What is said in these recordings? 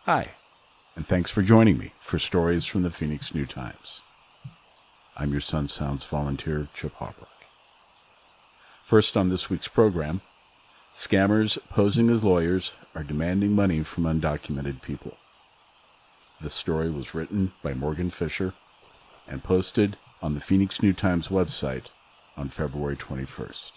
Hi, and thanks for joining me for Stories from the Phoenix New Times. I'm your Sun Sounds volunteer, Chip Hawbrook. First on this week's program, scammers posing as lawyers are demanding money from undocumented people. This story was written by Morgan Fisher and posted on the Phoenix New Times website on February 21st.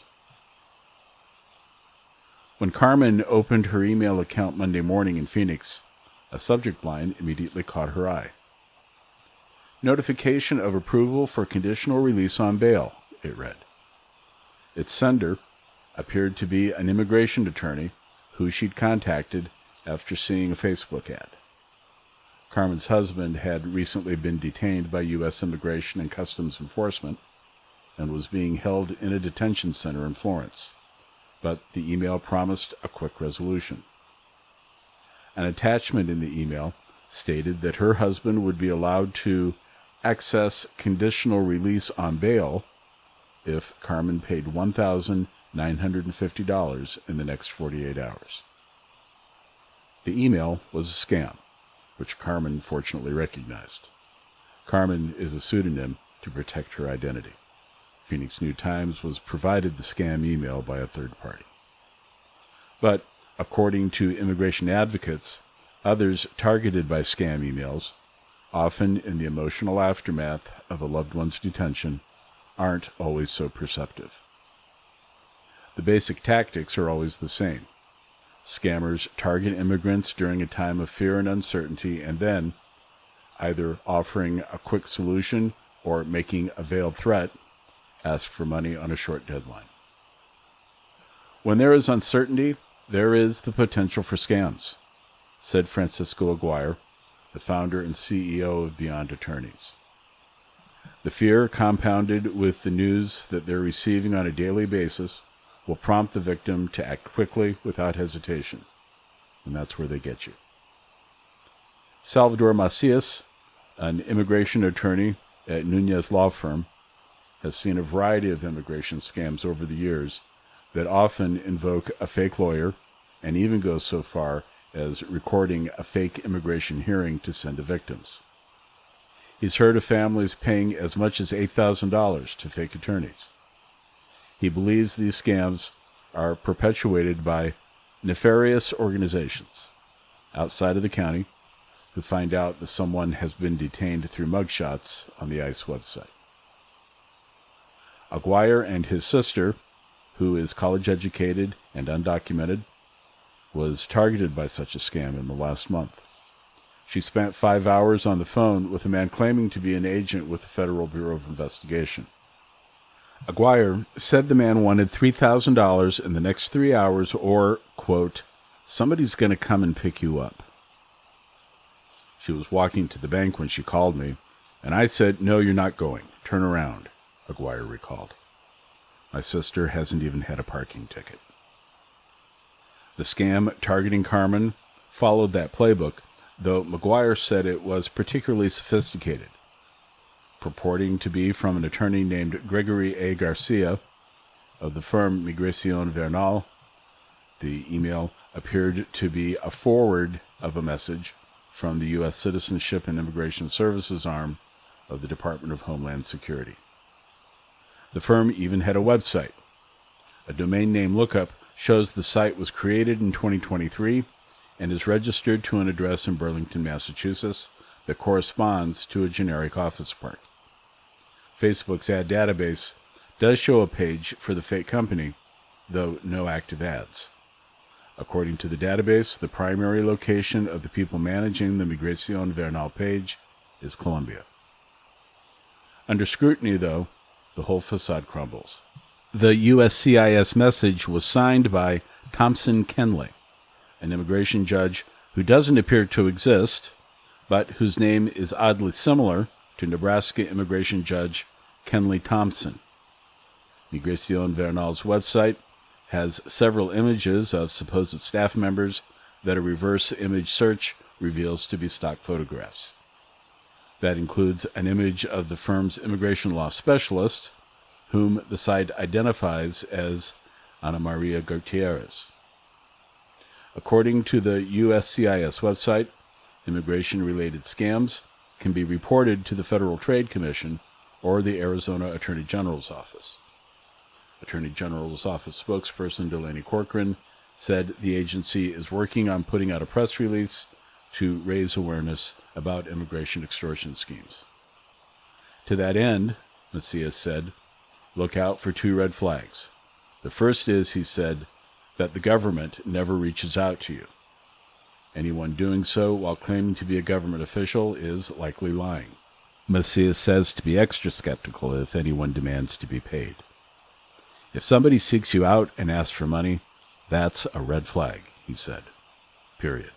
When Carmen opened her email account Monday morning in Phoenix, a subject line immediately caught her eye. Notification of approval for conditional release on bail, it read. Its sender appeared to be an immigration attorney who she'd contacted after seeing a Facebook ad. Carmen's husband had recently been detained by U.S. Immigration and Customs Enforcement and was being held in a detention center in Florence, but the email promised a quick resolution. An attachment in the email stated that her husband would be allowed to access conditional release on bail if Carmen paid $1,950 in the next 48 hours. The email was a scam, which Carmen fortunately recognized. Carmen is a pseudonym to protect her identity. Phoenix New Times was provided the scam email by a third party. But according to immigration advocates, others targeted by scam emails, often in the emotional aftermath of a loved one's detention, aren't always so perceptive. The basic tactics are always the same. Scammers target immigrants during a time of fear and uncertainty and then, either offering a quick solution or making a veiled threat, ask for money on a short deadline. When there is uncertainty, there is the potential for scams, said Francisco Aguirre, the founder and CEO of Beyond Attorneys. The fear, compounded with the news that they're receiving on a daily basis, will prompt the victim to act quickly without hesitation, and that's where they get you. Salvador Macias, an immigration attorney at Nunez Law Firm, has seen a variety of immigration scams over the years that often invoke a fake lawyer and even go so far as recording a fake immigration hearing to send to victims. He's heard of families paying as much as $8,000 to fake attorneys. He believes these scams are perpetuated by nefarious organizations outside of the county who find out that someone has been detained through mugshots on the ICE website. Aguirre and his sister, who is college-educated and undocumented, was targeted by such a scam in the last month. She spent 5 hours on the phone with a man claiming to be an agent with the Federal Bureau of Investigation. Aguirre said the man wanted $3,000 in the next 3 hours or, quote, somebody's going to come and pick you up. She was walking to the bank when she called me, and I said, no, you're not going. Turn around, Aguirre recalled. My sister hasn't even had a parking ticket. The scam targeting Carmen followed that playbook, though Maguire said it was particularly sophisticated. Purporting to be from an attorney named Gregory A. Garcia of the firm Migración Vernal, the email appeared to be a forward of a message from the U.S. Citizenship and Immigration Services arm of the Department of Homeland Security. The firm even had a website. A domain name lookup shows the site was created in 2023 and is registered to an address in Burlington, Massachusetts that corresponds to a generic office park. Facebook's ad database does show a page for the fake company, though no active ads. According to the database, the primary location of the people managing the Migración Vernal page is Colombia. Under scrutiny, though, the whole facade crumbles. The USCIS message was signed by Thompson Kenley, an immigration judge who doesn't appear to exist, but whose name is oddly similar to Nebraska immigration judge Kenley Thompson. Migración Vernal's website has several images of supposed staff members that a reverse image search reveals to be stock photographs. That includes an image of the firm's immigration law specialist, whom the site identifies as Ana Maria Gutierrez. According to the USCIS website, immigration-related scams can be reported to the Federal Trade Commission or the Arizona Attorney General's office. Attorney General's office spokesperson Delaney Corcoran said the agency is working on putting out a press release to raise awareness about immigration extortion schemes. To that end, Macias said, look out for 2 red flags. The first is, he said, that the government never reaches out to you. Anyone doing so while claiming to be a government official is likely lying. Macias says to be extra skeptical if anyone demands to be paid. If somebody seeks you out and asks for money, that's a red flag, he said. Period.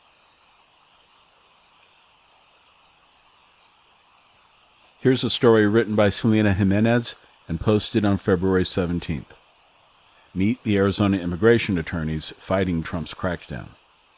Here's a story written by Selena Jimenez and posted on February 17th. Meet the Arizona immigration attorneys fighting Trump's crackdown.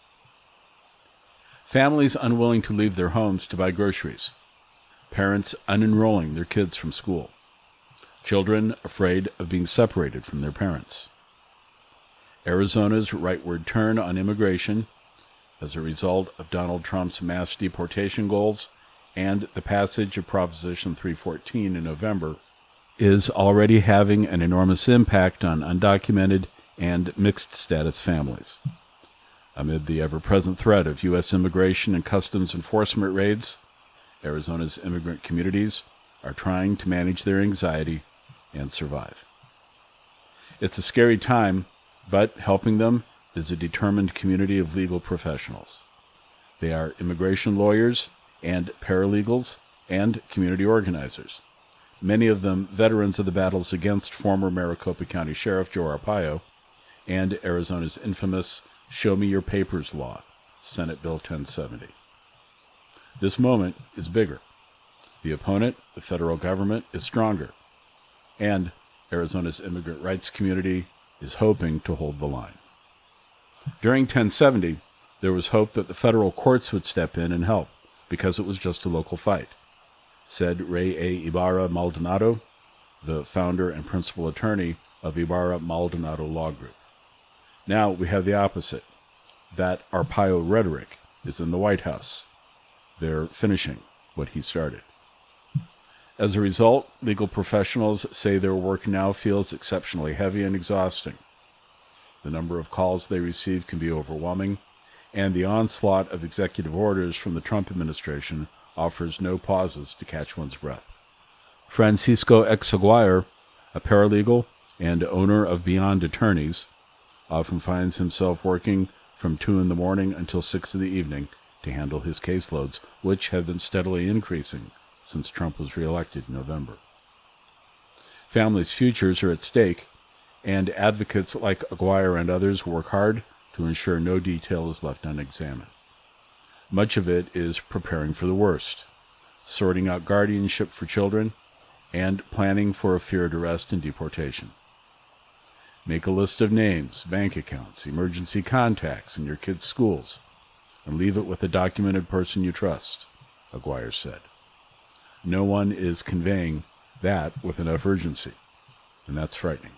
Families unwilling to leave their homes to buy groceries. Parents unenrolling their kids from school. Children afraid of being separated from their parents. Arizona's rightward turn on immigration, as a result of Donald Trump's mass deportation goals and the passage of Proposition 314 in November, is already having an enormous impact on undocumented and mixed-status families. Amid the ever-present threat of U.S. immigration and customs enforcement raids, Arizona's immigrant communities are trying to manage their anxiety and survive. It's a scary time, but helping them is a determined community of legal professionals. They are immigration lawyers and paralegals and community organizers, many of them veterans of the battles against former Maricopa County Sheriff Joe Arpaio and Arizona's infamous Show Me Your Papers law, Senate Bill 1070. This moment is bigger. The opponent, the federal government, is stronger, and Arizona's immigrant rights community is hoping to hold the line. During 1070, there was hope that the federal courts would step in and help, because it was just a local fight, said Ray A. Ibarra Maldonado, the founder and principal attorney of Ibarra Maldonado Law Group. Now we have the opposite. That Arpaio rhetoric is in the White House. They're finishing what he started. As a result, legal professionals say their work now feels exceptionally heavy and exhausting. The number of calls they receive can be overwhelming, and the onslaught of executive orders from the Trump administration offers no pauses to catch one's breath. Francisco X. Aguirre, a paralegal and owner of Beyond Attorneys, often finds himself working from 2 in the morning until 6 in the evening to handle his caseloads, which have been steadily increasing since Trump was reelected in November. Families' futures are at stake, and advocates like Aguirre and others work hard to ensure no detail is left unexamined. Much of it is preparing for the worst, sorting out guardianship for children, and planning for a feared arrest and deportation. Make a list of names, bank accounts, emergency contacts in your kids' schools, and leave it with a documented person you trust, Aguirre said. No one is conveying that with enough urgency, and that's frightening.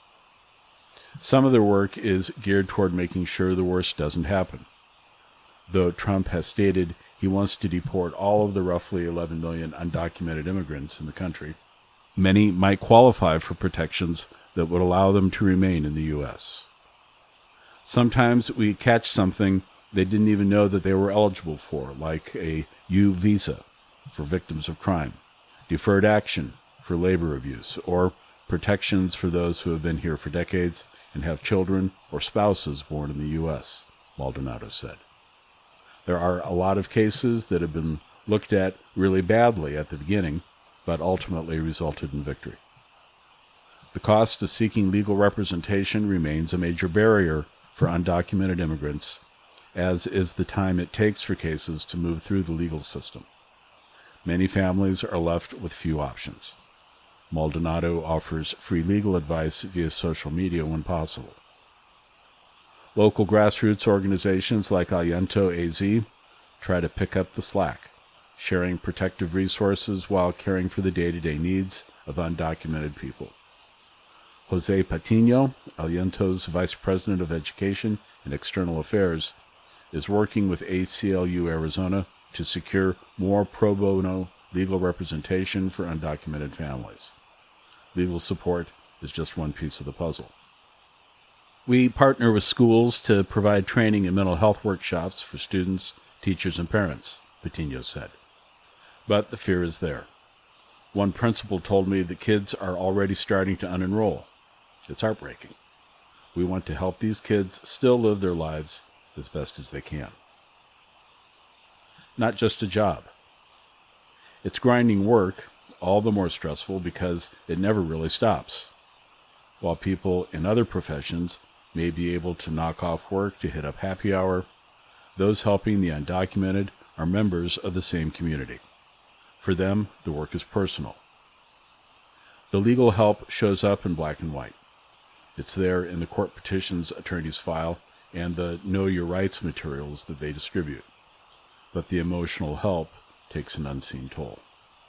Some of their work is geared toward making sure the worst doesn't happen. Though Trump has stated he wants to deport all of the roughly 11 million undocumented immigrants in the country, many might qualify for protections that would allow them to remain in the U.S. Sometimes we catch something they didn't even know that they were eligible for, like a U visa for victims of crime, deferred action for labor abuse, or protections for those who have been here for decades and have children or spouses born in the U.S., Maldonado said. There are a lot of cases that have been looked at really badly at the beginning, but ultimately resulted in victory. The cost of seeking legal representation remains a major barrier for undocumented immigrants, as is the time it takes for cases to move through the legal system. Many families are left with few options. Maldonado offers free legal advice via social media when possible. Local grassroots organizations like Aliento AZ try to pick up the slack, sharing protective resources while caring for the day-to-day needs of undocumented people. Jose Patino, Aliento's Vice President of Education and External Affairs, is working with ACLU Arizona to secure more pro bono legal representation for undocumented families. Legal support is just one piece of the puzzle. We partner with schools to provide training and mental health workshops for students, teachers, and parents, Patino said. But the fear is there. One principal told me that kids are already starting to unenroll. It's heartbreaking. We want to help these kids still live their lives as best as they can. Not just a job. It's grinding work, all the more stressful because it never really stops. While people in other professions may be able to knock off work to hit up happy hour, those helping the undocumented are members of the same community. For them, the work is personal. The legal help shows up in black and white. It's there in the court petitions attorneys file and the Know Your Rights materials that they distribute. But the emotional help takes an unseen toll.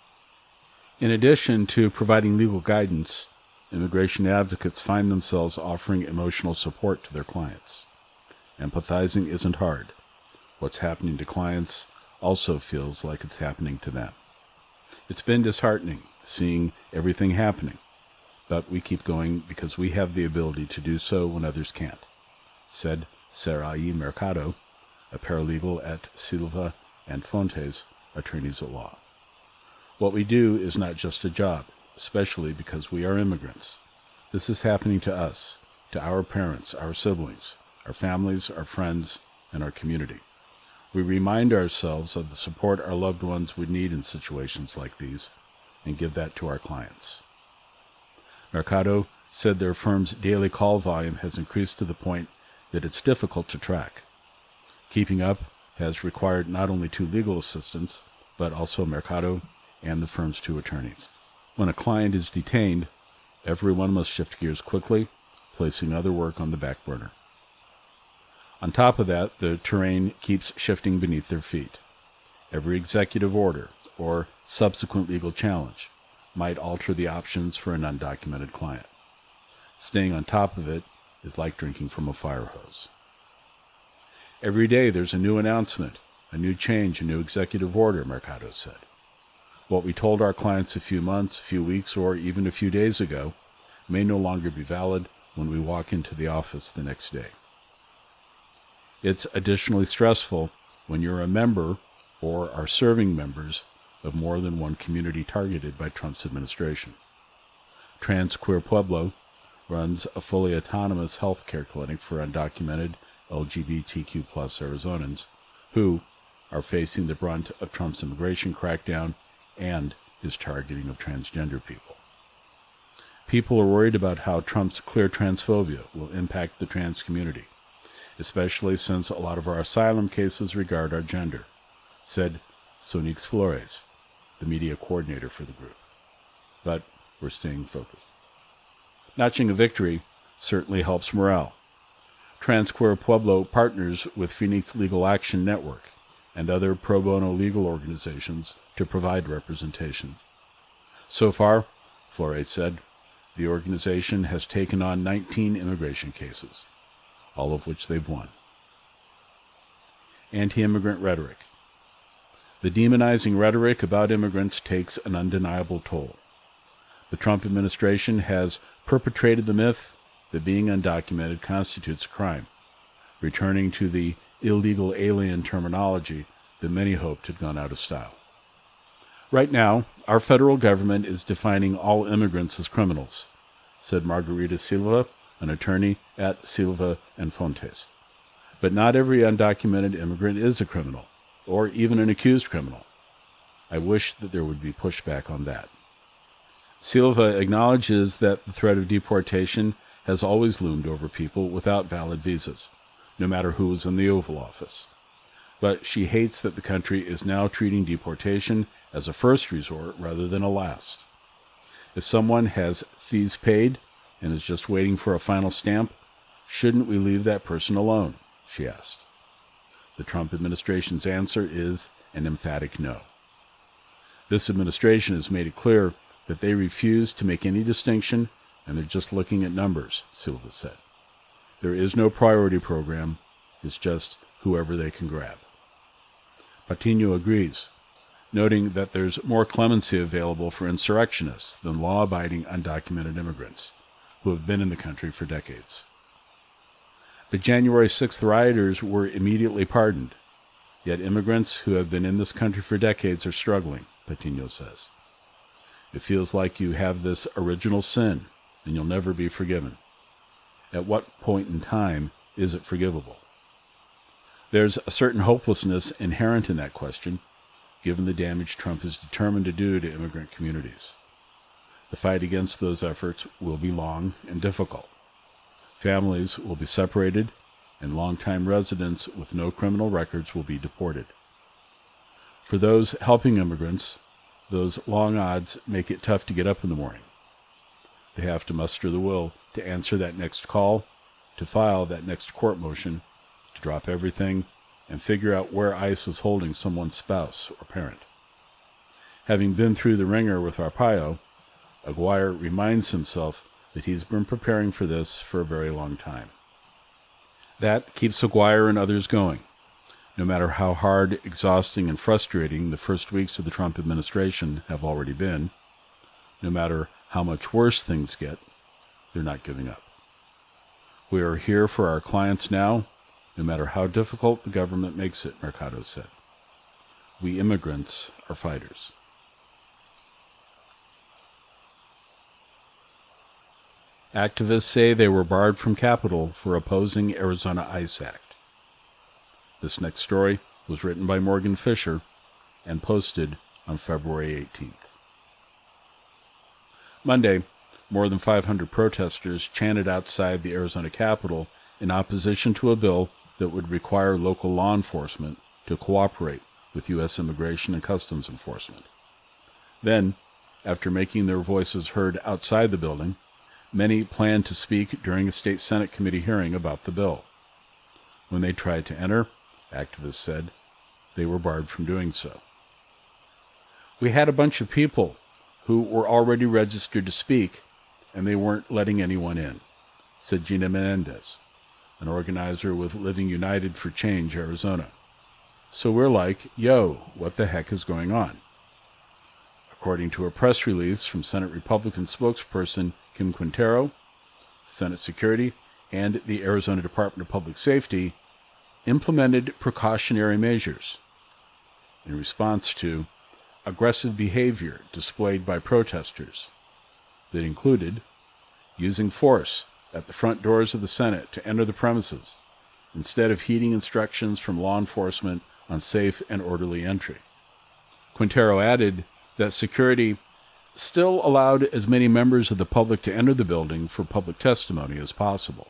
In addition to providing legal guidance, immigration advocates find themselves offering emotional support to their clients. Empathizing isn't hard. What's happening to clients also feels like it's happening to them. It's been disheartening seeing everything happening, but we keep going because we have the ability to do so when others can't, said Sarai Mercado, a paralegal at Silva and Fontes, attorneys at law. What we do is not just a job, especially because we are immigrants. This is happening to us, to our parents, our siblings, our families, our friends, and our community. We remind ourselves of the support our loved ones would need in situations like these, and give that to our clients. Mercado said their firm's daily call volume has increased to the point that it's difficult to track. Keeping up has required not only 2 legal assistants, but also Mercado and the firm's 2 attorneys. When a client is detained, everyone must shift gears quickly, placing other work on the back burner. On top of that, the terrain keeps shifting beneath their feet. Every executive order or subsequent legal challenge might alter the options for an undocumented client. Staying on top of it is like drinking from a fire hose. Every day there's a new announcement, a new change, a new executive order, Mercado said. What we told our clients a few months, a few weeks, or even a few days ago may no longer be valid when we walk into the office the next day. It's additionally stressful when you're a member or are serving members of more than one community targeted by Trump's administration. Trans Queer Pueblo runs a fully autonomous health care clinic for undocumented LGBTQ+ Arizonans who are facing the brunt of Trump's immigration crackdown and his targeting of transgender people. People are worried about how Trump's clear transphobia will impact the trans community, especially since a lot of our asylum cases regard our gender, said Sonix Flores, the media coordinator for the group. But we're staying focused. Notching a victory certainly helps morale. Trans Queer Pueblo partners with Phoenix Legal Action Network and other pro bono legal organizations to provide representation. So far, Flores said, the organization has taken on 19 immigration cases, all of which they've won. Anti-immigrant rhetoric. The demonizing rhetoric about immigrants takes an undeniable toll. The Trump administration has perpetrated the myth that being undocumented constitutes a crime, returning to the illegal alien terminology that many hoped had gone out of style. Right now, our federal government is defining all immigrants as criminals, said Margarita Silva, an attorney at Silva and Fontes. But not every undocumented immigrant is a criminal, or even an accused criminal. I wish that there would be pushback on that. Silva acknowledges that the threat of deportation has always loomed over people without valid visas, no matter who is in the Oval Office. But she hates that the country is now treating deportation as a first resort rather than a last. If someone has fees paid and is just waiting for a final stamp, shouldn't we leave that person alone? She asked. The Trump administration's answer is an emphatic no. This administration has made it clear that they refuse to make any distinction and they're just looking at numbers, Silva said. There is no priority program. It's just whoever they can grab. Patino agrees, noting that there's more clemency available for insurrectionists than law-abiding undocumented immigrants who have been in the country for decades. The January 6th rioters were immediately pardoned, yet immigrants who have been in this country for decades are struggling, Patino says. It feels like you have this original sin, and you'll never be forgiven. At what point in time is it forgivable? There's a certain hopelessness inherent in that question, given the damage Trump is determined to do to immigrant communities. The fight against those efforts will be long and difficult. Families will be separated, and longtime residents with no criminal records will be deported. For those helping immigrants, those long odds make it tough to get up in the morning. They have to muster the will to answer that next call, to file that next court motion, to drop everything, and figure out where ICE is holding someone's spouse or parent. Having been through the ringer with Arpaio, Aguirre reminds himself that he's been preparing for this for a very long time. That keeps Aguirre and others going, no matter how hard, exhausting, and frustrating the first weeks of the Trump administration have already been. No matter how much worse things get, they're not giving up. We are here for our clients now, no matter how difficult the government makes it, Mercado said. We immigrants are fighters. Activists say they were barred from Capitol for opposing Arizona ICE Act. This next story was written by Morgan Fisher and posted on February 18th. Monday, more than 500 protesters chanted outside the Arizona Capitol in opposition to a bill that would require local law enforcement to cooperate with U.S. Immigration and Customs Enforcement. Then, after making their voices heard outside the building, many planned to speak during a state Senate committee hearing about the bill. When they tried to enter, activists said, they were barred from doing so. We had a bunch of people who were already registered to speak, and they weren't letting anyone in, said Gina Menendez, an organizer with Living United for Change Arizona. So we're like, yo, what the heck is going on? According to a press release from Senate Republican spokesperson Kim Quintero, Senate Security and the Arizona Department of Public Safety implemented precautionary measures in response to aggressive behavior displayed by protesters that included using force at the front doors of the Senate to enter the premises instead of heeding instructions from law enforcement on safe and orderly entry. Quintero added that security still allowed as many members of the public to enter the building for public testimony as possible.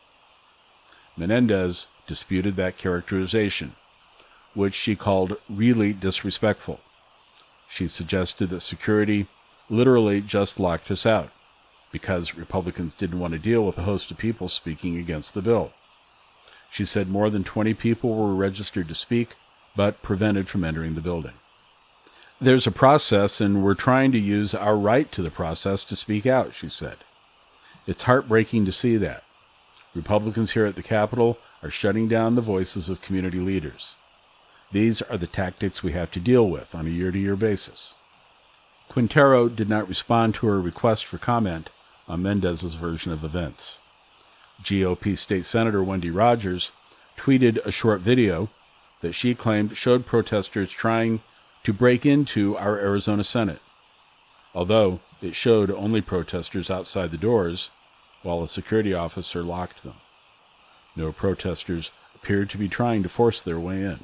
Menendez disputed that characterization, which she called really disrespectful. She suggested that security literally just locked us out because Republicans didn't want to deal with a host of people speaking against the bill. She said more than 20 people were registered to speak, but prevented from entering the building. There's a process, and we're trying to use our right to the process to speak out, she said. It's heartbreaking to see that. Republicans here at the Capitol are shutting down the voices of community leaders. These are the tactics we have to deal with on a year-to-year basis. Quintero did not respond to her request for comment on Mendez's version of events. GOP State Senator Wendy Rogers tweeted a short video that she claimed showed protesters trying to break into our Arizona Senate, although it showed only protesters outside the doors while a security officer locked them. No protesters appeared to be trying to force their way in.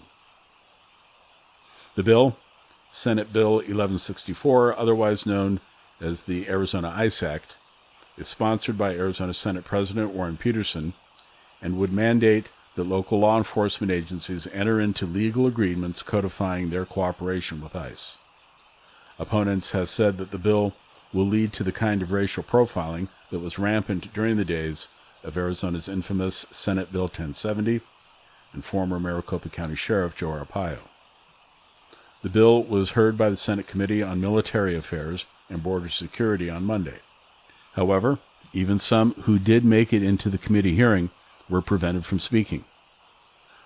The bill, Senate Bill 1164, otherwise known as the Arizona ICE Act, is sponsored by Arizona Senate President Warren Peterson and would mandate that local law enforcement agencies enter into legal agreements codifying their cooperation with ICE. Opponents have said that the bill will lead to the kind of racial profiling that was rampant during the days of Arizona's infamous Senate Bill 1070 and former Maricopa County Sheriff Joe Arpaio. The bill was heard by the Senate Committee on Military Affairs and Border Security on Monday. However, even some who did make it into the committee hearing were prevented from speaking.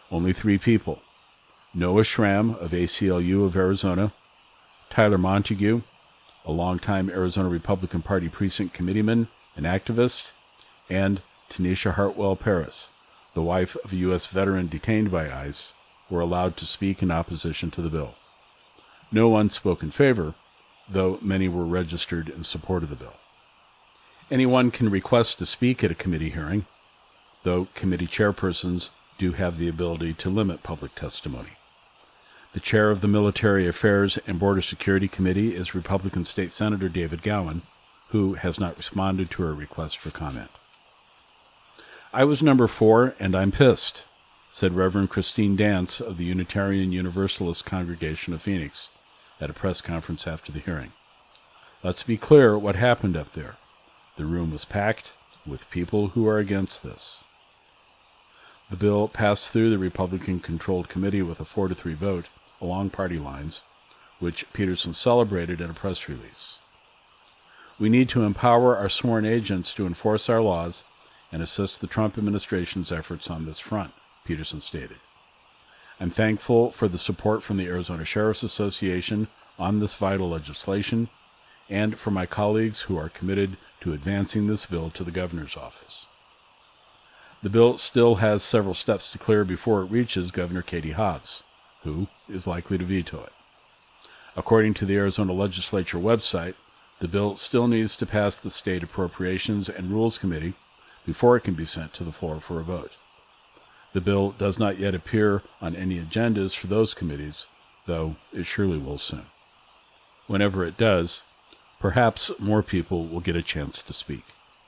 Only 3 people: Noah Schramm of ACLU of Arizona, Tyler Montague, a longtime Arizona Republican Party precinct committeeman and activist, and Tanisha Hartwell Paris, the wife of a U.S. veteran detained by ICE, were allowed to speak in opposition to the bill. No one spoke in favor, though many were registered in support of the bill. Anyone can request to speak at a committee hearing, though committee chairpersons do have the ability to limit public testimony. The chair of the Military Affairs and Border Security Committee is Republican State Senator David Gowan, who has not responded to our request for comment. "I was number 4, and I'm pissed," said Reverend Christine Dance of the Unitarian Universalist Congregation of Phoenix at a press conference after the hearing. "Let's be clear what happened up there. The room was packed with people who are against this." The bill passed through the Republican-controlled committee with a 4-3 vote along party lines, which Peterson celebrated in a press release. "We need to empower our sworn agents to enforce our laws and assist the Trump administration's efforts on this front," Peterson stated. "I'm thankful for the support from the Arizona Sheriff's Association on this vital legislation, and for my colleagues who are committed to advancing this bill to the governor's office." The bill still has several steps to clear before it reaches Governor Katie Hobbs, who is likely to veto it. According to the Arizona Legislature website, the bill still needs to pass the State Appropriations and Rules Committee before it can be sent to the floor for a vote. The bill does not yet appear on any agendas for those committees, though it surely will soon. Whenever it does, perhaps more people will get a chance to speak.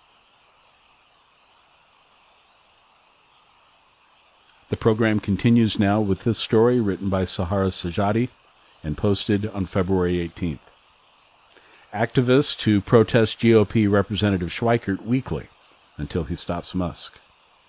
The program continues now with this story written by Sahara Sajadi and posted on February 18th. Activists to protest GOP Representative Schweikert weekly until he stops Musk.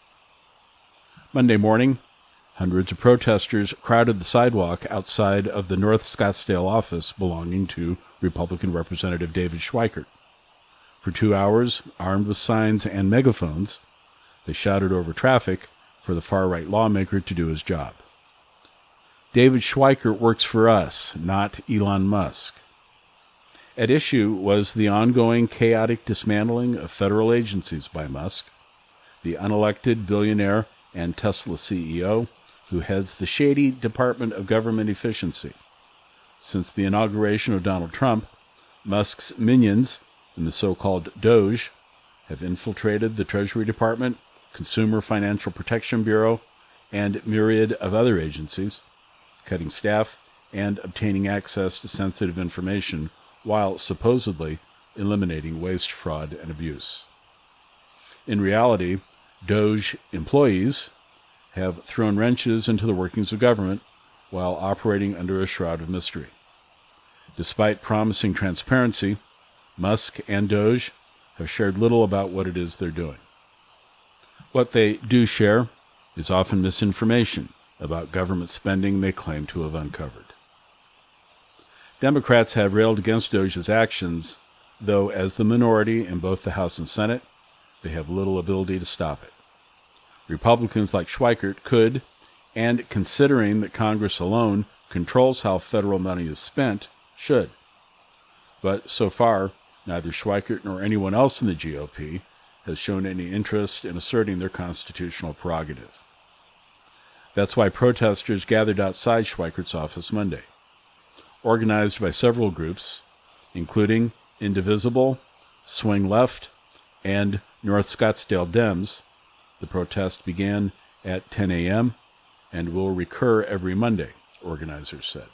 Monday morning, hundreds of protesters crowded the sidewalk outside of the North Scottsdale office belonging to Republican Representative David Schweikert. For 2 hours, armed with signs and megaphones, they shouted over traffic for the far-right lawmaker to do his job. "David Schweikert works for us, not Elon Musk." At issue was the ongoing chaotic dismantling of federal agencies by Musk, the unelected billionaire and Tesla CEO, who heads the shady Department of Government Efficiency. Since the inauguration of Donald Trump, Musk's minions in the so-called DOGE have infiltrated the Treasury Department, Consumer Financial Protection Bureau, and myriad of other agencies, cutting staff and obtaining access to sensitive information while supposedly eliminating waste, fraud, and abuse. In reality, DOGE employees have thrown wrenches into the workings of government while operating under a shroud of mystery. Despite promising transparency, Musk and DOGE have shared little about what it is they're doing. What they do share is often misinformation about government spending they claim to have uncovered. Democrats have railed against DOGE's actions, though as the minority in both the House and Senate, they have little ability to stop it. Republicans like Schweikert could, and considering that Congress alone controls how federal money is spent, should. But so far, neither Schweikert nor anyone else in the GOP has shown any interest in asserting their constitutional prerogative. That's why protesters gathered outside Schweikert's office Monday. Organized by several groups, including Indivisible, Swing Left, and North Scottsdale Dems, the protest began at 10 a.m. and will recur every Monday, organizers said.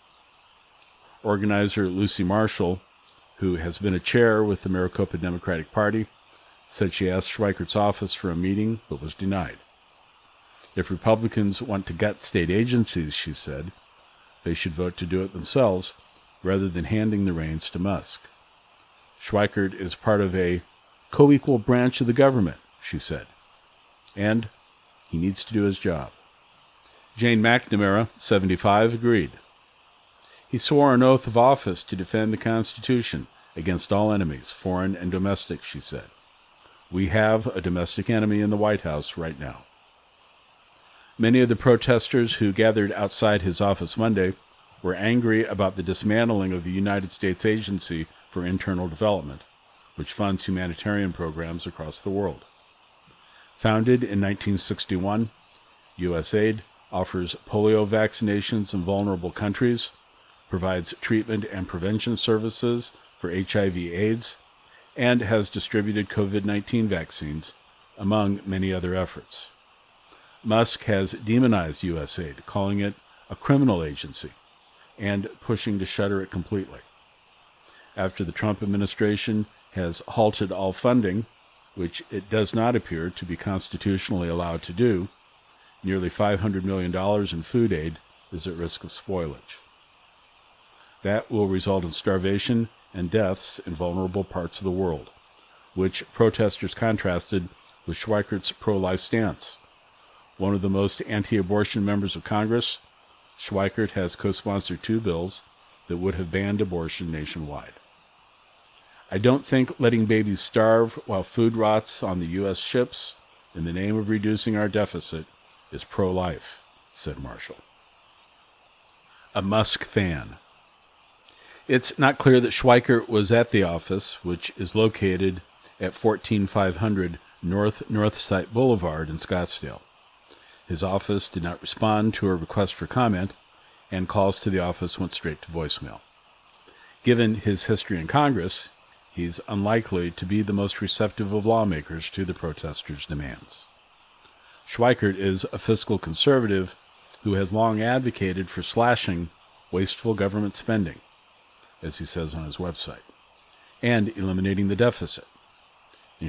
Organizer Lucy Marshall, who has been a chair with the Maricopa Democratic Party, said she asked Schweikert's office for a meeting but was denied. If Republicans want to gut state agencies, she said, they should vote to do it themselves rather than handing the reins to Musk. Schweikert is part of a co-equal branch of the government, she said, and he needs to do his job. Jane McNamara, 75, agreed. He swore an oath of office to defend the Constitution against all enemies, foreign and domestic, she said. We have a domestic enemy in the White House right now. Many of the protesters who gathered outside his office Monday were angry about the dismantling of the United States Agency for Internal Development, which funds humanitarian programs across the world. Founded in 1961, USAID offers polio vaccinations in vulnerable countries, provides treatment and prevention services for HIV/AIDS, and has distributed COVID-19 vaccines, among many other efforts. Musk has demonized USAID, calling it a criminal agency, and pushing to shutter it completely. After the Trump administration has halted all funding, which it does not appear to be constitutionally allowed to do, nearly $500 million in food aid is at risk of spoilage. That will result in starvation and deaths in vulnerable parts of the world, which protesters contrasted with Schweikert's pro-life stance. One of the most anti-abortion members of Congress, Schweikert has co-sponsored 2 bills that would have banned abortion nationwide. I don't think letting babies starve while food rots on the U.S. ships in the name of reducing our deficit is pro-life, said Marshall. A Musk fan. It's not clear that Schweikert was at the office, which is located at 14500 North Site Boulevard in Scottsdale. His office did not respond to a request for comment, and calls to the office went straight to voicemail. Given his history in Congress, he's unlikely to be the most receptive of lawmakers to the protesters' demands. Schweikert is a fiscal conservative who has long advocated for slashing wasteful government spending, as he says on his website, and eliminating the deficit. In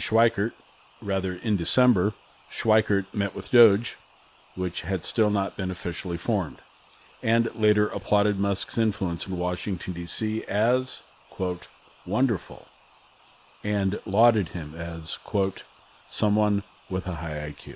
December, Schweikert met with DOGE, which had still not been officially formed, and later applauded Musk's influence in Washington, D.C. as, quote, wonderful, and lauded him as, quote, someone with a high IQ.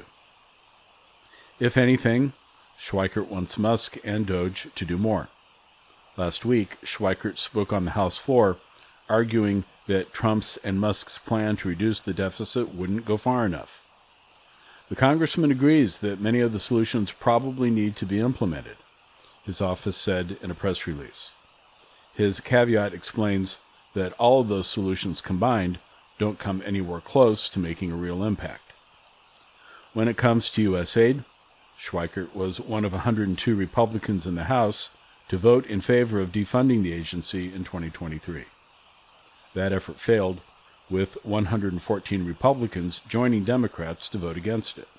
If anything, Schweikert wants Musk and DOGE to do more. Last week, Schweikert spoke on the House floor, arguing that Trump's and Musk's plan to reduce the deficit wouldn't go far enough. The congressman agrees that many of the solutions probably need to be implemented, his office said in a press release. His caveat explains that all of those solutions combined don't come anywhere close to making a real impact. When it comes to USAID, Schweikert was one of 102 Republicans in the House to vote in favor of defunding the agency in 2023. That effort failed, with 114 Republicans joining Democrats to vote against it.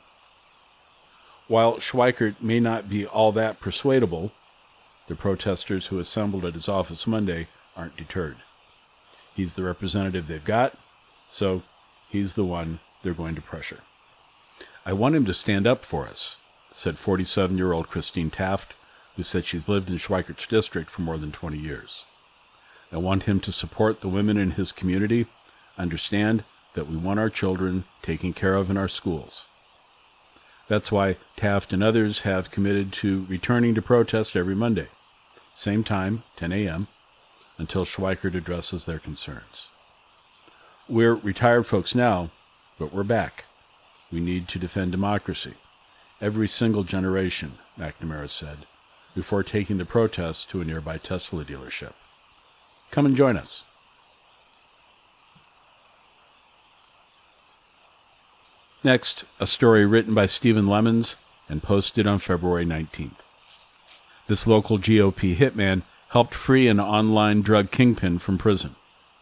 While Schweikert may not be all that persuadable, the protesters who assembled at his office Monday aren't deterred. He's the representative they've got, so he's the one they're going to pressure. I want him to stand up for us, said 47-year-old Christine Taft, who said she's lived in Schweikert's district for more than 20 years. I want him to support the women in his community, understand that we want our children taken care of in our schools. That's why Taft and others have committed to returning to protest every Monday, same time, 10 a.m., until Schweikert addresses their concerns. We're retired folks now, but we're back. We need to defend democracy. Every single generation, McNamara said, before taking the protest to a nearby Tesla dealership. Come and join us. Next, a story written by Stephen Lemons and posted on February 19th. This local GOP hitman helped free an online drug kingpin from prison.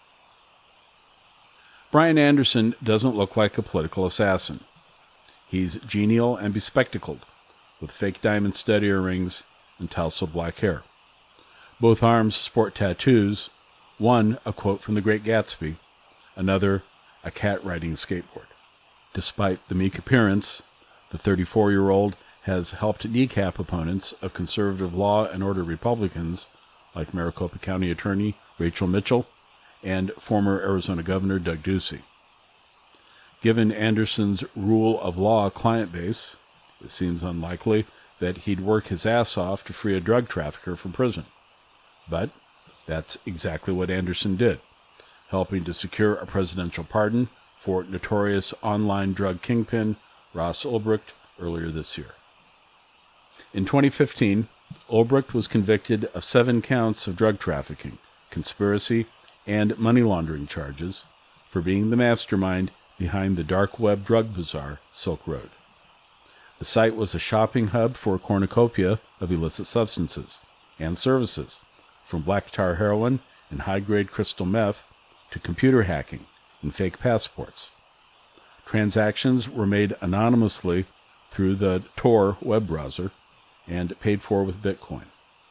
Brian Anderson doesn't look like a political assassin. He's genial and bespectacled, with fake diamond stud earrings and tousled black hair. Both arms sport tattoos, one a quote from The Great Gatsby, another a cat riding a skateboard. Despite the meek appearance, the 34-year-old has helped kneecap opponents of conservative law and order Republicans like Maricopa County Attorney Rachel Mitchell and former Arizona Governor Doug Ducey. Given Anderson's rule of law client base, it seems unlikely that he'd work his ass off to free a drug trafficker from prison. But that's exactly what Anderson did, helping to secure a presidential pardon for notorious online drug kingpin Ross Ulbricht earlier this year. In 2015, Ulbricht was convicted of 7 counts of drug trafficking, conspiracy, and money laundering charges for being the mastermind behind the dark web drug bazaar Silk Road. The site was a shopping hub for a cornucopia of illicit substances and services, from black tar heroin and high-grade crystal meth to computer hacking and fake passports. Transactions were made anonymously through the Tor web browser and paid for with Bitcoin.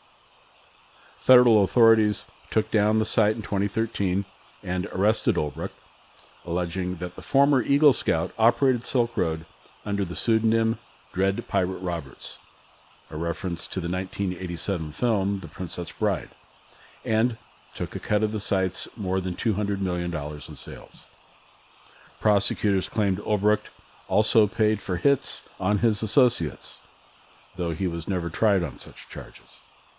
Federal authorities took down the site in 2013 and arrested Ulbricht, alleging that the former Eagle Scout operated Silk Road under the pseudonym Dread Pirate Roberts, a reference to the 1987 film The Princess Bride, and took a cut of the site's more than $200 million in sales. Prosecutors claimed Ulbricht also paid for hits on his associates, though he was never tried on such charges.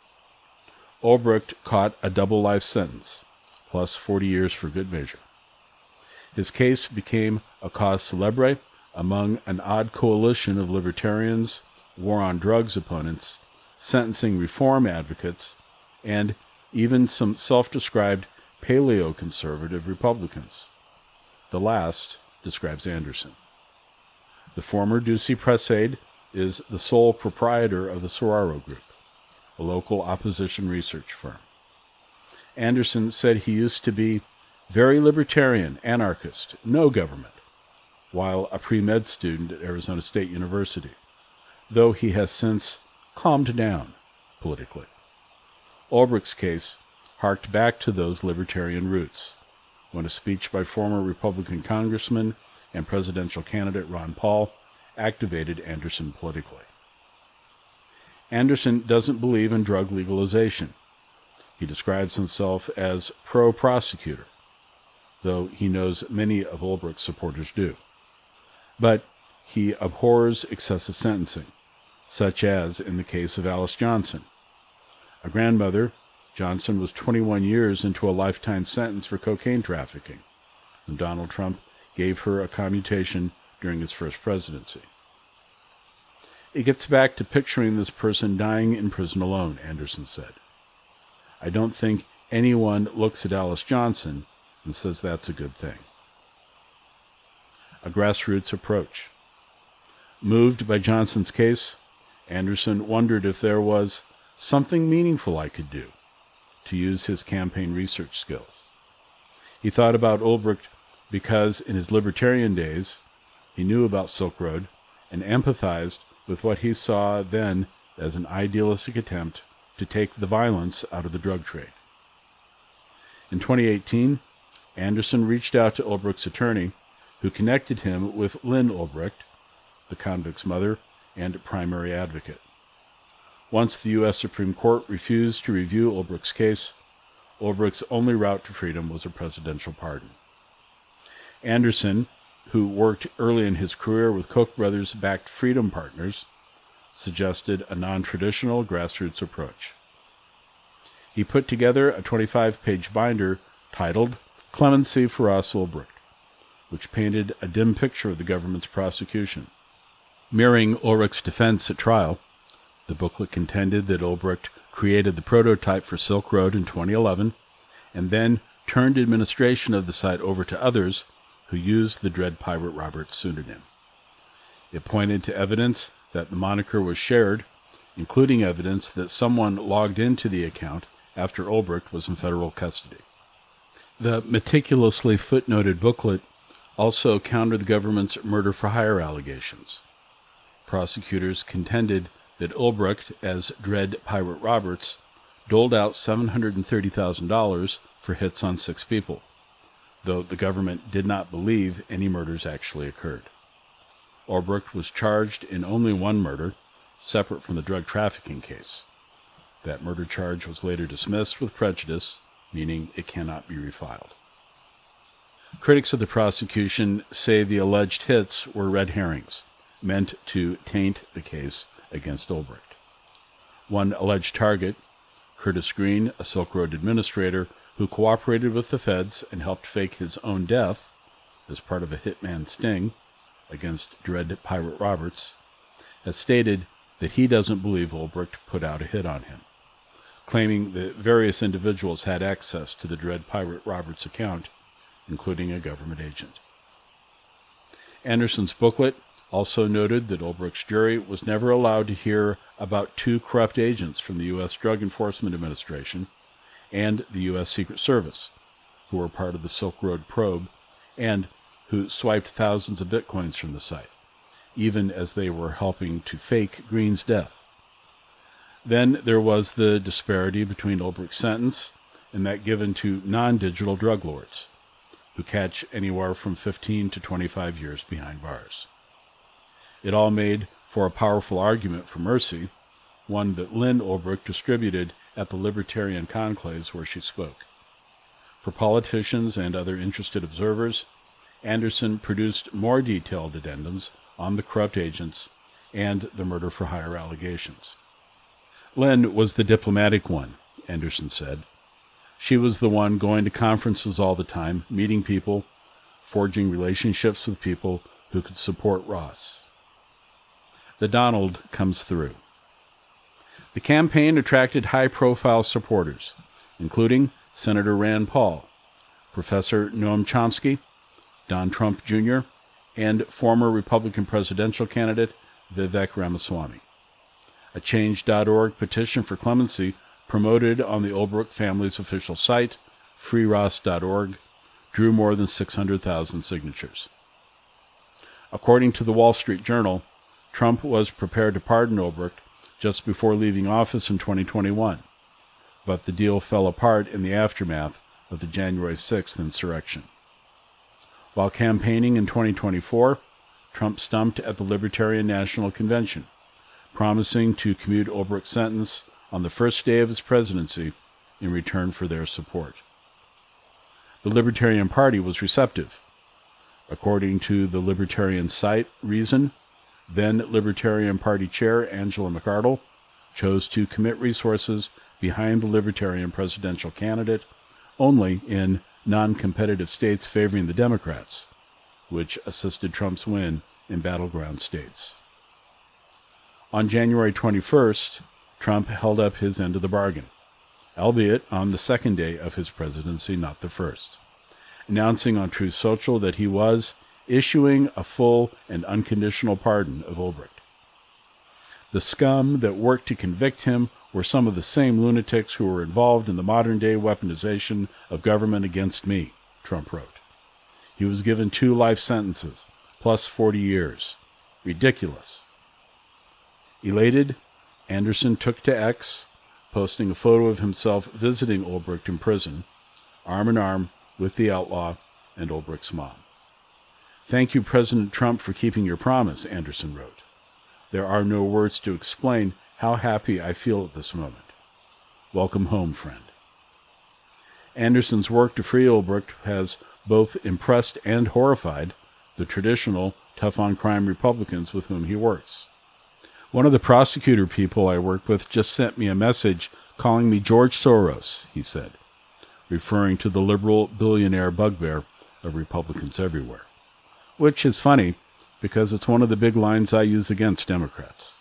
Ulbricht caught a double life sentence, plus 40 years for good measure. His case became a cause célèbre among an odd coalition of libertarians, war on drugs opponents, sentencing reform advocates, and even some self-described paleo-conservative Republicans. The last describes Anderson. The former Ducey press aide is the sole proprietor of the Saguaro Group, a local opposition research firm. Anderson said he used to be very libertarian, anarchist, no government, while a pre-med student at Arizona State University, though he has since calmed down politically. Ulbricht's case harked back to those libertarian roots, when a speech by former Republican Congressman and presidential candidate Ron Paul activated Anderson politically. Anderson doesn't believe in drug legalization. He describes himself as pro-prosecutor, though he knows many of Ulbricht's supporters do. But he abhors excessive sentencing, such as in the case of Alice Johnson. A grandmother, Johnson was 21 years into a lifetime sentence for cocaine trafficking, when Donald Trump gave her a commutation during his first presidency. It gets back to picturing this person dying in prison alone, Anderson said. I don't think anyone looks at Alice Johnson and says that's a good thing. A grassroots approach. Moved by Johnson's case, Anderson wondered if there was something meaningful I could do to use his campaign research skills. He thought about Ulbricht because in his libertarian days, he knew about Silk Road and empathized with what he saw then as an idealistic attempt to take the violence out of the drug trade. In 2018, Anderson reached out to Ulbricht's attorney, who connected him with Lynn Ulbricht, the convict's mother and primary advocate. Once the U.S. Supreme Court refused to review Ulbricht's case, Ulbricht's only route to freedom was a presidential pardon. Anderson, who worked early in his career with Koch brothers-backed Freedom Partners, suggested a non-traditional grassroots approach. He put together a 25-page binder titled Clemency for Ross Ulbricht, which painted a dim picture of the government's prosecution. Mirroring Ulbricht's defense at trial, the booklet contended that Ulbricht created the prototype for Silk Road in 2011 and then turned administration of the site over to others who used the Dread Pirate Roberts pseudonym. It pointed to evidence that the moniker was shared, including evidence that someone logged into the account after Ulbricht was in federal custody. The meticulously footnoted booklet also countered the government's murder-for-hire allegations. Prosecutors contended that Ulbricht, as Dread Pirate Roberts, doled out $730,000 for hits on 6 people, though the government did not believe any murders actually occurred. Ulbricht was charged in only one murder, separate from the drug trafficking case. That murder charge was later dismissed with prejudice, meaning it cannot be refiled. Critics of the prosecution say the alleged hits were red herrings, meant to taint the case against Ulbricht. One alleged target, Curtis Green, a Silk Road administrator who cooperated with the feds and helped fake his own death as part of a hitman sting against Dread Pirate Roberts, has stated that he doesn't believe Ulbricht put out a hit on him, claiming that various individuals had access to the Dread Pirate Roberts account, including a government agent. Anderson's booklet also noted that Ulbricht's jury was never allowed to hear about 2 corrupt agents from the U.S. Drug Enforcement Administration and the U.S. Secret Service, who were part of the Silk Road probe and who swiped thousands of bitcoins from the site, even as they were helping to fake Green's death. Then there was the disparity between Ulbricht's sentence and that given to non-digital drug lords, who catch anywhere from 15 to 25 years behind bars. It all made for a powerful argument for mercy, one that Lynn Ulbricht distributed at the libertarian conclaves where she spoke. For politicians and other interested observers, Anderson produced more detailed addendums on the corrupt agents and the murder-for-hire allegations. Lynn was the diplomatic one, Anderson said. She was the one going to conferences all the time, meeting people, forging relationships with people who could support Ross. The Donald comes through. The campaign attracted high-profile supporters, including Senator Rand Paul, Professor Noam Chomsky, Don Trump Jr., and former Republican presidential candidate Vivek Ramaswamy. A Change.org petition for clemency promoted on the Ulbricht family's official site, freeross.org, drew more than 600,000 signatures. According to the Wall Street Journal, Trump was prepared to pardon Ulbricht just before leaving office in 2021, but the deal fell apart in the aftermath of the January 6th insurrection. While campaigning in 2024, Trump stumped at the Libertarian National Convention, promising to commute Ulbricht's sentence on the first day of his presidency in return for their support. The Libertarian Party was receptive. According to the Libertarian site Reason, then Libertarian Party Chair Angela McArdle chose to commit resources behind the Libertarian presidential candidate only in non-competitive states favoring the Democrats, which assisted Trump's win in battleground states. On January 21st, Trump held up his end of the bargain, albeit on the second day of his presidency, not the first, announcing on Truth Social that he was issuing a full and unconditional pardon of Ulbricht. The scum that worked to convict him were some of the same lunatics who were involved in the modern-day weaponization of government against me, Trump wrote. He was given 2 life sentences, plus 40 years. Ridiculous. Elated, Anderson took to X, posting a photo of himself visiting Ulbricht in prison, arm in arm with the outlaw and Ulbricht's mom. "Thank you, President Trump, for keeping your promise," Anderson wrote. "There are no words to explain how happy I feel at this moment. Welcome home, friend." Anderson's work to free Ulbricht has both impressed and horrified the traditional tough-on-crime Republicans with whom he works. "One of the prosecutor people I work with just sent me a message calling me George Soros," he said, referring to the liberal billionaire bugbear of Republicans everywhere. Which is funny, because it's one of the big lines I use against Democrats.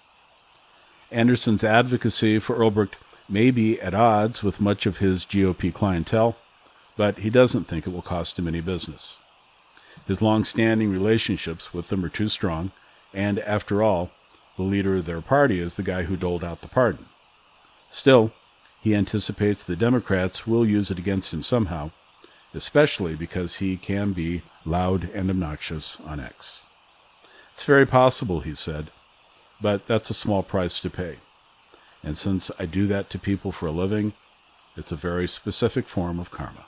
Anderson's advocacy for Ulbricht may be at odds with much of his GOP clientele, but he doesn't think it will cost him any business. His long-standing relationships with them are too strong, and after all, the leader of their party is the guy who doled out the pardon. Still, he anticipates the Democrats will use it against him somehow, especially because he can be loud and obnoxious on X. "It's very possible," he said, "but that's a small price to pay. And since I do that to people for a living, it's a very specific form of karma."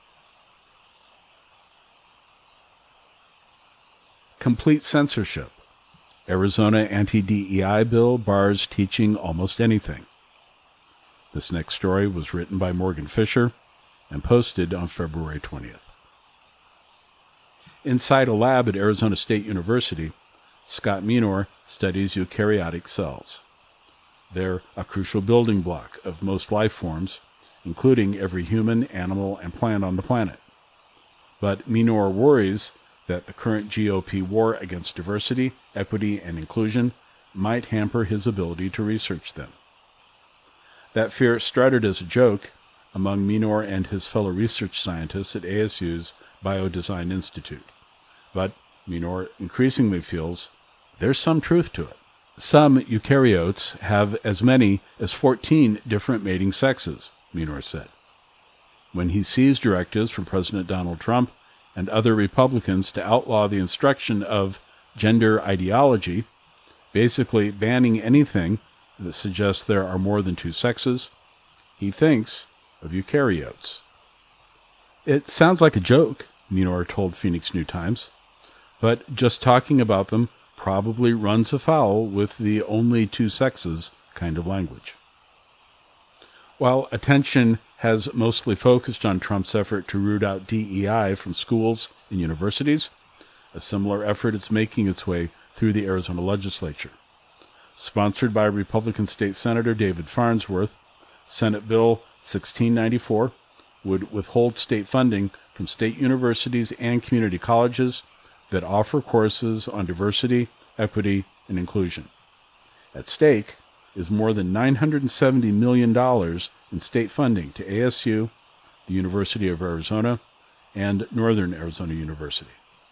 Complete censorship. Arizona anti-DEI bill bars teaching almost anything. This next story was written by Morgan Fisher and posted on February 20th. Inside a lab at Arizona State University, Scott Minor studies eukaryotic cells. They're a crucial building block of most life forms, including every human, animal, and plant on the planet. But Minor worries that the current GOP war against diversity, equity, and inclusion might hamper his ability to research them. That fear started as a joke among Minor and his fellow research scientists at ASU's Biodesign Institute, but Minor increasingly feels there's some truth to it. Some eukaryotes have as many as 14 different mating sexes, Minor said. When he sees directives from President Donald Trump and other Republicans to outlaw the instruction of gender ideology, basically banning anything that suggests there are more than two sexes, he thinks of eukaryotes. It sounds like a joke, Minor told Phoenix New Times, but just talking about them probably runs afoul with the only two sexes kind of language. While attention has mostly focused on Trump's effort to root out DEI from schools and universities, a similar effort is making its way through the Arizona legislature. Sponsored by Republican State Senator David Farnsworth, Senate Bill 1694 would withhold state funding from state universities and community colleges that offer courses on diversity, equity, and inclusion. At stake is more than $970 million in state funding to ASU, the University of Arizona, and Northern Arizona University.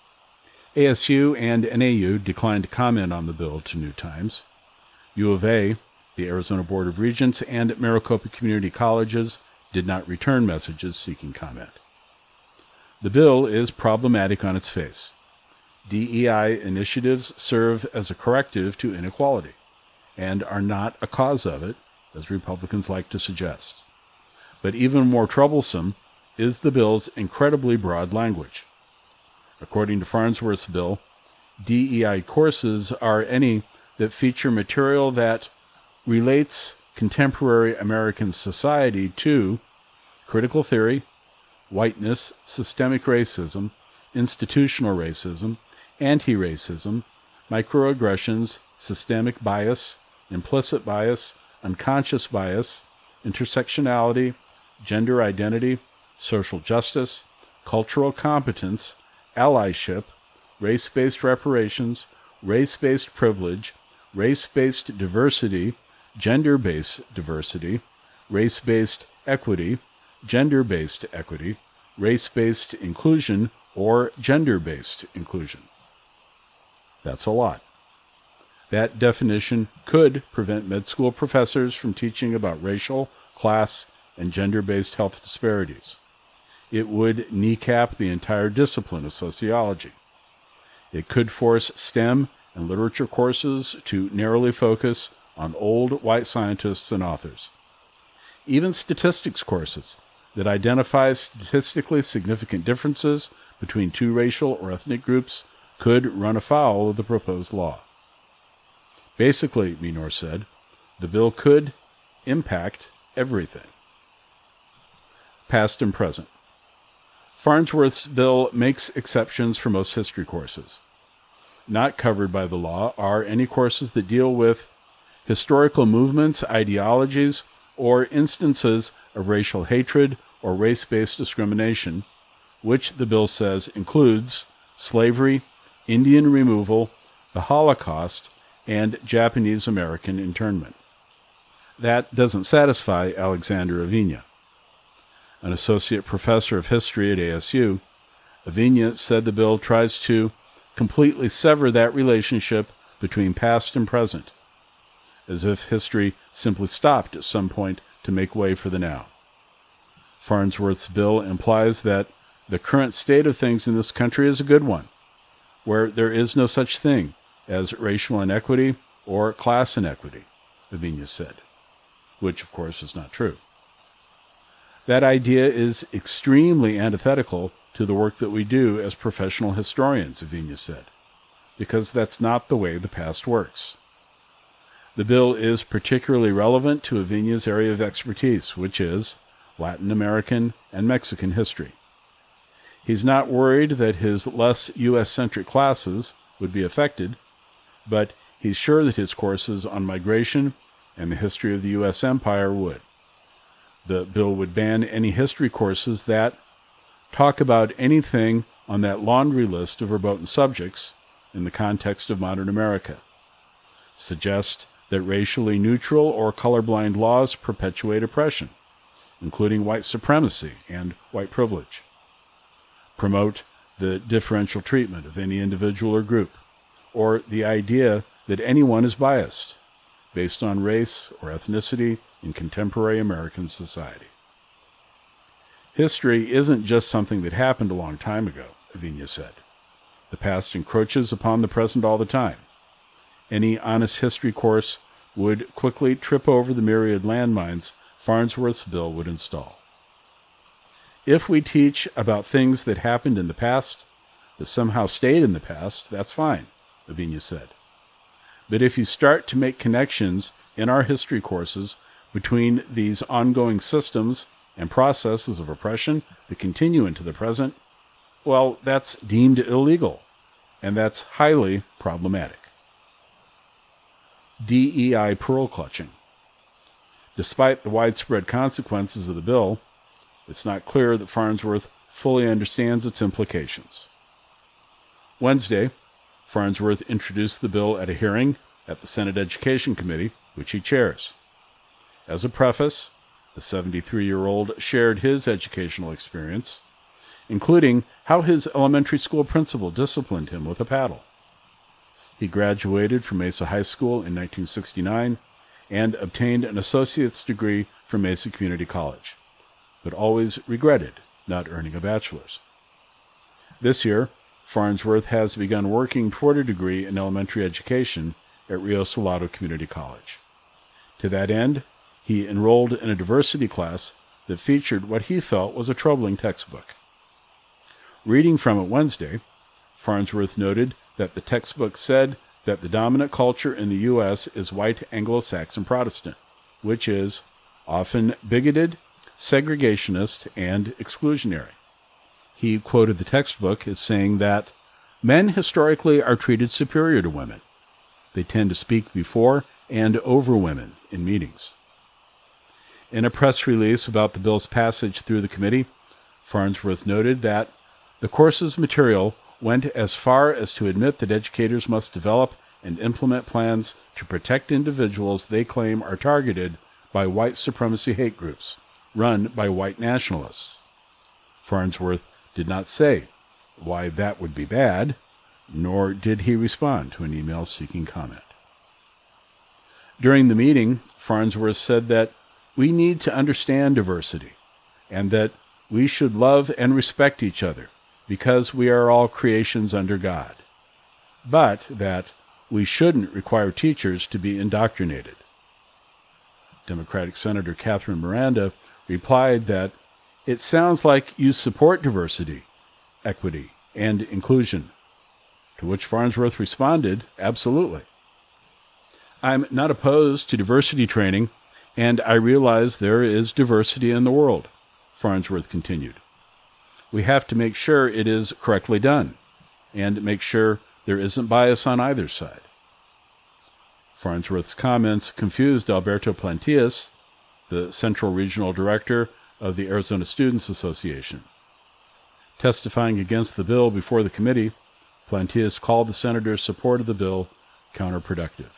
ASU and NAU declined to comment on the bill to New Times. U of A, the Arizona Board of Regents, and Maricopa Community Colleges did not return messages seeking comment. The bill is problematic on its face. DEI initiatives serve as a corrective to inequality and are not a cause of it, as Republicans like to suggest. But even more troublesome is the bill's incredibly broad language. According to Farnsworth's bill, DEI courses are any that feature material that relates contemporary American society to critical theory, whiteness, systemic racism, institutional racism, anti-racism, microaggressions, systemic bias, implicit bias, unconscious bias, intersectionality, gender identity, social justice, cultural competence, allyship, race-based reparations, race-based privilege, race-based diversity, gender-based diversity, race-based equity, gender-based equity, race-based inclusion, or gender-based inclusion. That's a lot. That definition could prevent med school professors from teaching about racial, class, and gender-based health disparities. It would kneecap the entire discipline of sociology. It could force STEM and literature courses to narrowly focus on old white scientists and authors. Even statistics courses that identify statistically significant differences between two racial or ethnic groups could run afoul of the proposed law. Basically, Minor said, the bill could impact everything. Past and present. Farnsworth's bill makes exceptions for most history courses. Not covered by the law are any courses that deal with historical movements, ideologies, or instances of racial hatred or race-based discrimination, which the bill says includes slavery, Indian removal, the Holocaust, and Japanese American internment. That doesn't satisfy Alexander Avina. An associate professor of history at ASU, Avina said the bill tries to completely sever that relationship between past and present, as if history simply stopped at some point to make way for the now. Farnsworth's bill implies that the current state of things in this country is a good one, where there is no such thing as racial inequity or class inequity, Avina said, which of course is not true. That idea is extremely antithetical to the work that we do as professional historians, Avina said, because that's not the way the past works. The bill is particularly relevant to Avina's area of expertise, which is Latin American and Mexican history. He's not worried that his less U.S.-centric classes would be affected, but he's sure that his courses on migration and the history of the U.S. empire would. The bill would ban any history courses that talk about anything on that laundry list of verboten subjects in the context of modern America. suggest that racially neutral or colorblind laws perpetuate oppression, including white supremacy and white privilege, promote the differential treatment of any individual or group, or the idea that anyone is biased based on race or ethnicity in contemporary American society. History isn't just something that happened a long time ago, Avinya said. The past encroaches upon the present all the time. Any honest history course would quickly trip over the myriad landmines Farnsworth's bill would install. If we teach about things that happened in the past, that somehow stayed in the past, that's fine, Avinya said. But if you start to make connections in our history courses between these ongoing systems and processes of oppression that continue into the present, well, that's deemed illegal, and that's highly problematic. DEI pearl clutching. Despite the widespread consequences of the bill, it's not clear that Farnsworth fully understands its implications. Wednesday, Farnsworth introduced the bill at a hearing at the Senate Education Committee, which he chairs. As a preface, the 73-year-old shared his educational experience, including how his elementary school principal disciplined him with a paddle. He graduated from Mesa High School in 1969 and obtained an associate's degree from Mesa Community College, but always regretted not earning a bachelor's. This year, Farnsworth has begun working toward a degree in elementary education at Rio Salado Community College. To that end, he enrolled in a diversity class that featured what he felt was a troubling textbook. Reading from it Wednesday, Farnsworth noted that the textbook said that the dominant culture in the U.S. is white Anglo-Saxon Protestant, which is often bigoted, segregationist, and exclusionary. He quoted the textbook as saying that men historically are treated superior to women. They tend to speak before and over women in meetings. In a press release about the bill's passage through the committee, Farnsworth noted that the course's material went as far as to admit that educators must develop and implement plans to protect individuals they claim are targeted by white supremacy hate groups run by white nationalists. Farnsworth did not say why that would be bad, nor did he respond to an email seeking comment. During the meeting, Farnsworth said that we need to understand diversity and that we should love and respect each other because we are all creations under God, but that we shouldn't require teachers to be indoctrinated. Democratic Senator Catherine Miranda replied that it sounds like you support diversity, equity, and inclusion, to which Farnsworth responded, absolutely. I'm not opposed to diversity training, and I realize there is diversity in the world, Farnsworth continued. We have to make sure it is correctly done, and make sure there isn't bias on either side. Farnsworth's comments confused Alberto Plantillas, the Central Regional Director of the Arizona Students Association. Testifying against the bill before the committee, Plantillas called the senator's support of the bill counterproductive.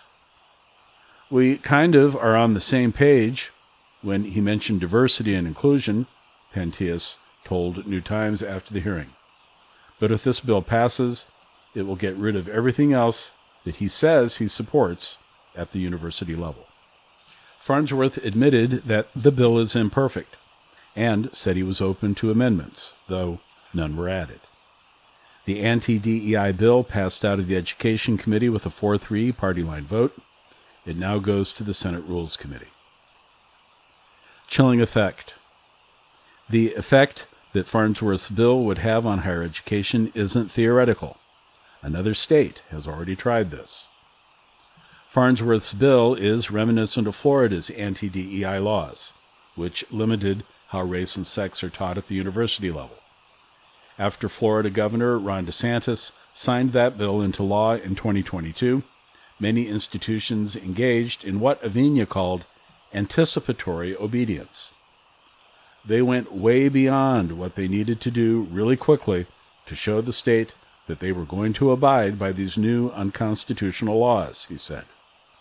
We kind of are on the same page when he mentioned diversity and inclusion, Plantillas told New Times after the hearing. But if this bill passes, it will get rid of everything else that he says he supports at the university level. Farnsworth admitted that the bill is imperfect and said he was open to amendments, though none were added. The anti-DEI bill passed out of the Education Committee with a 4-3 party line vote. It now goes to the Senate Rules Committee. Chilling effect. The effect that Farnsworth's bill would have on higher education isn't theoretical. Another state has already tried this. Farnsworth's bill is reminiscent of Florida's anti-DEI laws, which limited how race and sex are taught at the university level. After Florida Governor Ron DeSantis signed that bill into law in 2022, many institutions engaged in what Avinya called anticipatory obedience. They went way beyond what they needed to do really quickly to show the state that they were going to abide by these new unconstitutional laws, he said.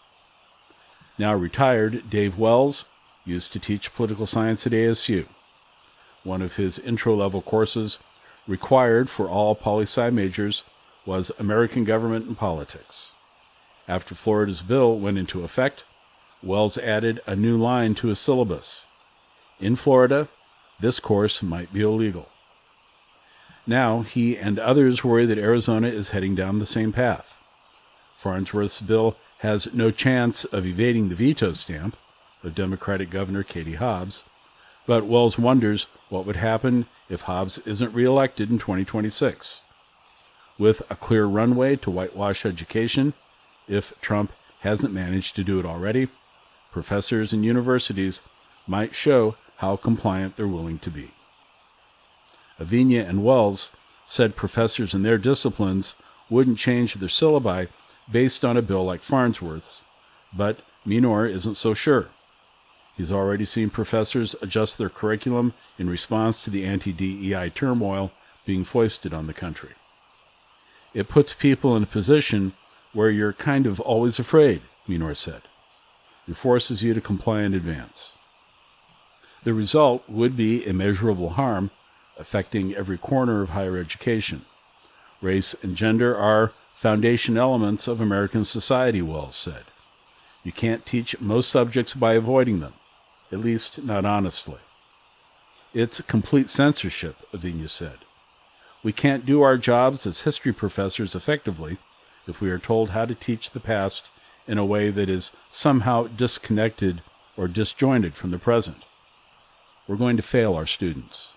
Now retired Dave Wells used to teach political science at ASU. One of his intro-level courses required for all poli-sci majors was American Government and Politics. After Florida's bill went into effect, Wells added a new line to his syllabus. In Florida, this course might be illegal. Now, he and others worry that Arizona is heading down the same path. Farnsworth's bill has no chance of evading the veto stamp of Democratic Governor Katie Hobbs, but Wells wonders what would happen if Hobbs isn't reelected in 2026. With a clear runway to whitewash education, if Trump hasn't managed to do it already, professors and universities might show how compliant they're willing to be. Avina and Wells said professors in their disciplines wouldn't change their syllabi based on a bill like Farnsworth's, but Minor isn't so sure. He's already seen professors adjust their curriculum in response to the anti-DEI turmoil being foisted on the country. It puts people in a position where you're kind of always afraid, Minor said. It forces you to comply in advance. The result would be immeasurable harm affecting every corner of higher education. Race and gender are foundation elements of American society, Wells said. You can't teach most subjects by avoiding them, at least not honestly. It's complete censorship, Avina said. We can't do our jobs as history professors effectively if we are told how to teach the past in a way that is somehow disconnected or disjointed from the present. We're going to fail our students.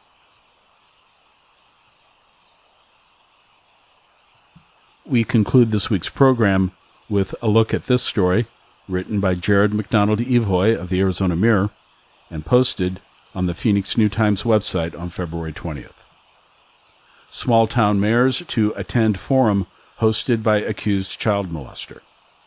We conclude this week's program with a look at this story, written by Jared McDonald Evoy of the Arizona Mirror, and posted on the Phoenix New Times website on February 20th. Small-town mayors to attend forum hosted by accused child molester.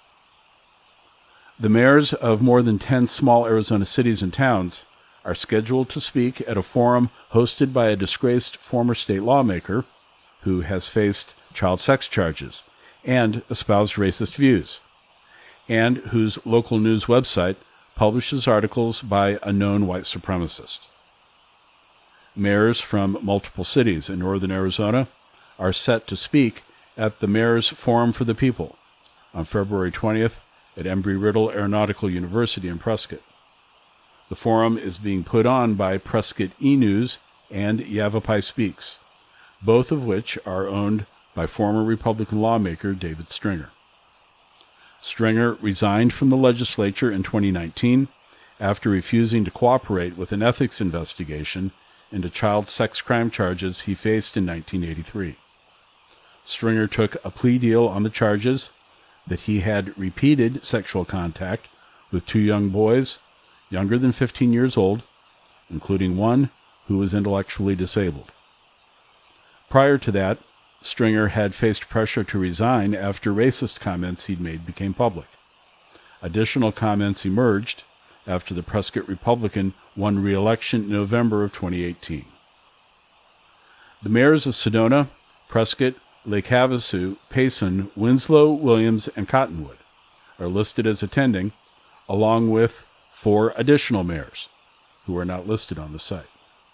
The mayors of more than 10 small Arizona cities and towns are scheduled to speak at a forum hosted by a disgraced former state lawmaker who has faced child sex charges and espoused racist views, and whose local news website publishes articles by a known white supremacist. Mayors from multiple cities in northern Arizona are set to speak at the Mayor's Forum for the People on February 20th at Embry-Riddle Aeronautical University in Prescott. The forum is being put on by Prescott E-News and Yavapai Speaks, both of which are owned by former Republican lawmaker David Stringer. Stringer resigned from the legislature in 2019 after refusing to cooperate with an ethics investigation into child sex crime charges he faced in 1983. Stringer took a plea deal on the charges that he had repeated sexual contact with 2 young boys younger than 15 years old, including one who was intellectually disabled. Prior to that, Stringer had faced pressure to resign after racist comments he'd made became public. Additional comments emerged after the Prescott Republican won re-election in November of 2018. The mayors of Sedona, Prescott, Lake Havasu, Payson, Winslow, Williams, and Cottonwood are listed as attending, along with 4 additional mayors who are not listed on the site.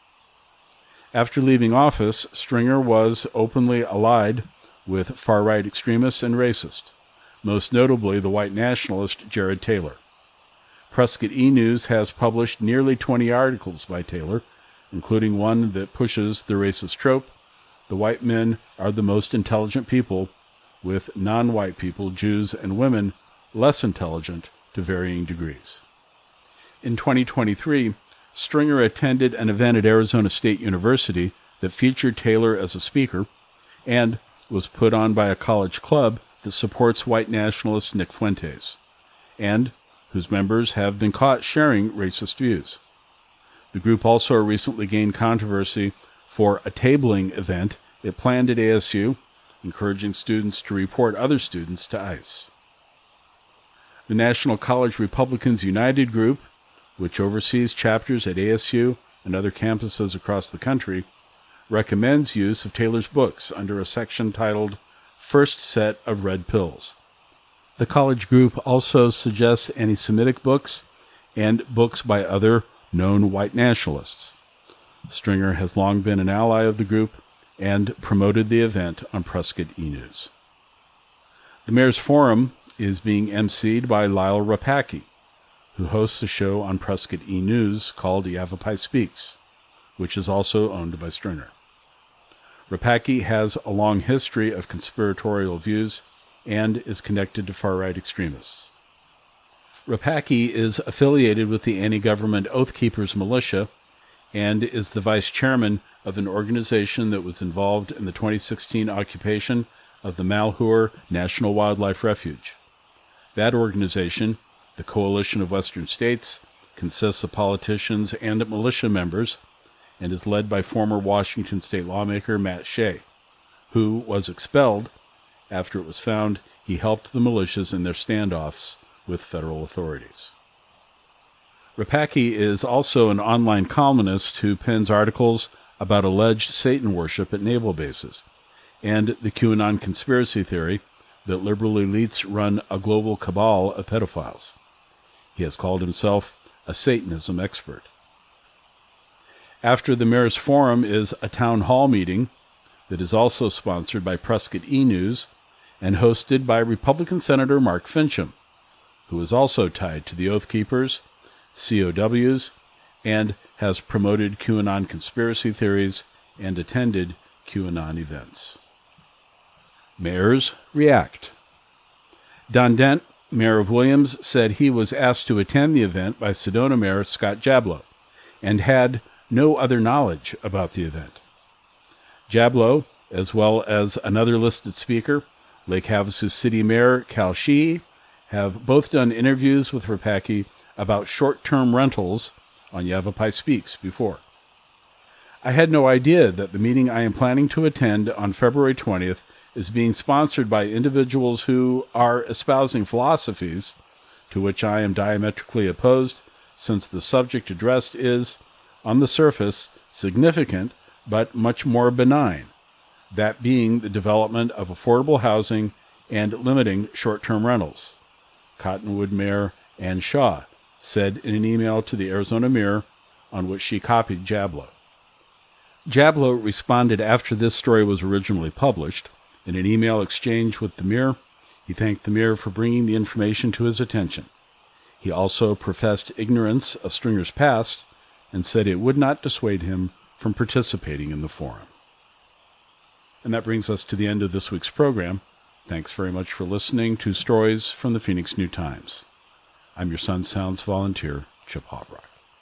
After leaving office, Stringer was openly allied with far-right extremists and racists, most notably the white nationalist Jared Taylor. Prescott E-News has published nearly 20 articles by Taylor, including one that pushes the racist trope, the white men are the most intelligent people, with non-white people, Jews, and women less intelligent to varying degrees. In 2023, Stringer attended an event at Arizona State University that featured Taylor as a speaker and was put on by a college club that supports white nationalist Nick Fuentes, and whose members have been caught sharing racist views. The group also recently gained controversy for a tabling event it planned at ASU, encouraging students to report other students to ICE. The National College Republicans United group, which oversees chapters at ASU and other campuses across the country, recommends use of Taylor's books under a section titled First Set of Red Pills. The college group also suggests anti-Semitic books and books by other known white nationalists. Stringer has long been an ally of the group and promoted the event on Prescott E-News. The Mayor's Forum is being emceed by Lyle Rapacki, who hosts a show on Prescott E-News called Yavapai Speaks, which is also owned by Stringer. Rapacki has a long history of conspiratorial views and is connected to far-right extremists. Rapacki is affiliated with the anti-government Oath Keepers militia and is the vice chairman of an organization that was involved in the 2016 occupation of the Malheur National Wildlife Refuge. That organization, the Coalition of Western States, consists of politicians and militia members and is led by former Washington state lawmaker Matt Shea, who was expelled after it was found he helped the militias in their standoffs with federal authorities. Rapacki is also an online columnist who pens articles about alleged Satan worship at naval bases and the QAnon conspiracy theory that liberal elites run a global cabal of pedophiles. He has called himself a Satanism expert. After the Mayor's Forum is a town hall meeting that is also sponsored by Prescott E-News and hosted by Republican Senator Mark Finchem, who is also tied to the Oath Keepers, COWs, and has promoted QAnon conspiracy theories and attended QAnon events. Mayors react. Don Dent, mayor of Williams, said he was asked to attend the event by Sedona Mayor Scott Jablow and had no other knowledge about the event. Jablow, as well as another listed speaker, Lake Havasu City Mayor Cal Sheehy, have both done interviews with Rapacki about short-term rentals on Yavapai Speaks before. I had no idea that the meeting I am planning to attend on February 20th is being sponsored by individuals who are espousing philosophies to which I am diametrically opposed, since the subject addressed is, on the surface, significant but much more benign, that being the development of affordable housing and limiting short-term rentals, Cottonwood Mayor Ann Shaw said in an email to the Arizona Mirror, on which she copied Jablow. Jablow responded after this story was originally published. In an email exchange with the Mirror, he thanked the Mirror for bringing the information to his attention. He also professed ignorance of Stringer's past and said it would not dissuade him from participating in the forum. And that brings us to the end of this week's program. Thanks very much for listening to Stories from the Phoenix New Times. I'm your Sun Sounds volunteer, Chip Hobrock.